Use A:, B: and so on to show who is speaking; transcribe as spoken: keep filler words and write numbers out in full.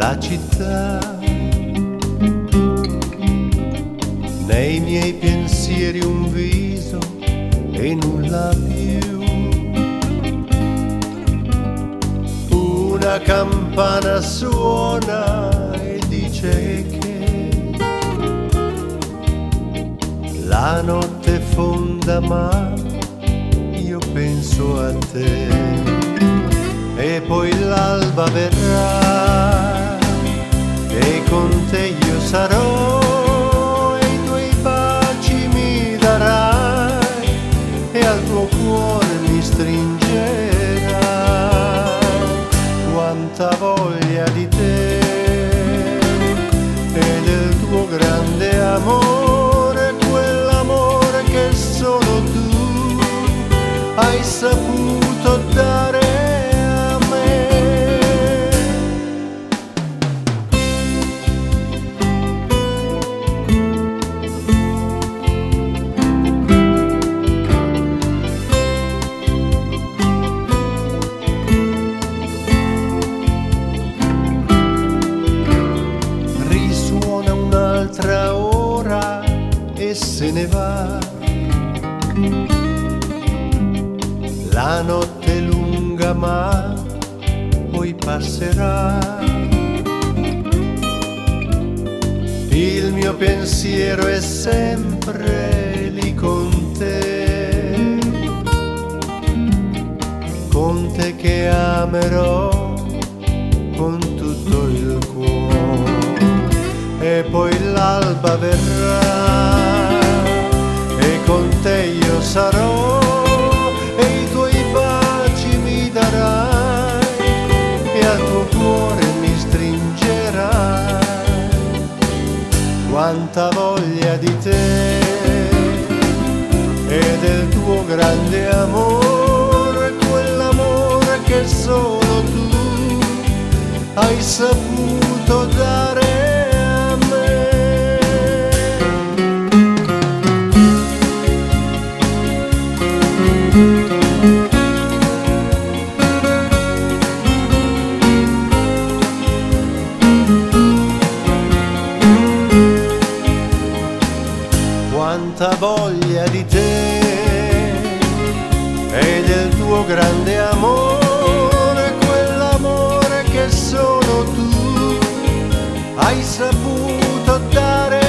A: la città, nei miei pensieri un viso e nulla più, una campana suona e dice che la notte è fonda, ma io penso a te. E poi l'alba verrà e con te io sarò, e i tuoi baci mi darai e al tuo cuore mi stringerai. Quanta voglia di te e del tuo grande amore, quell'amore che solo tu hai saputo dare. Un'altra ora e se ne va, la notte è lunga ma poi passerà. Il mio pensiero è sempre lì con te, con te che amerò con tutto il cuore. E poi l'alba verrà e con te io sarò, e i tuoi baci mi darai e al tuo cuore mi stringerai. Quanta voglia di te e del tuo grande amore, quell'amore che solo tu hai saputo dare. Quanta voglia di te e del tuo grande amore, quell'amore che solo tu hai saputo dare.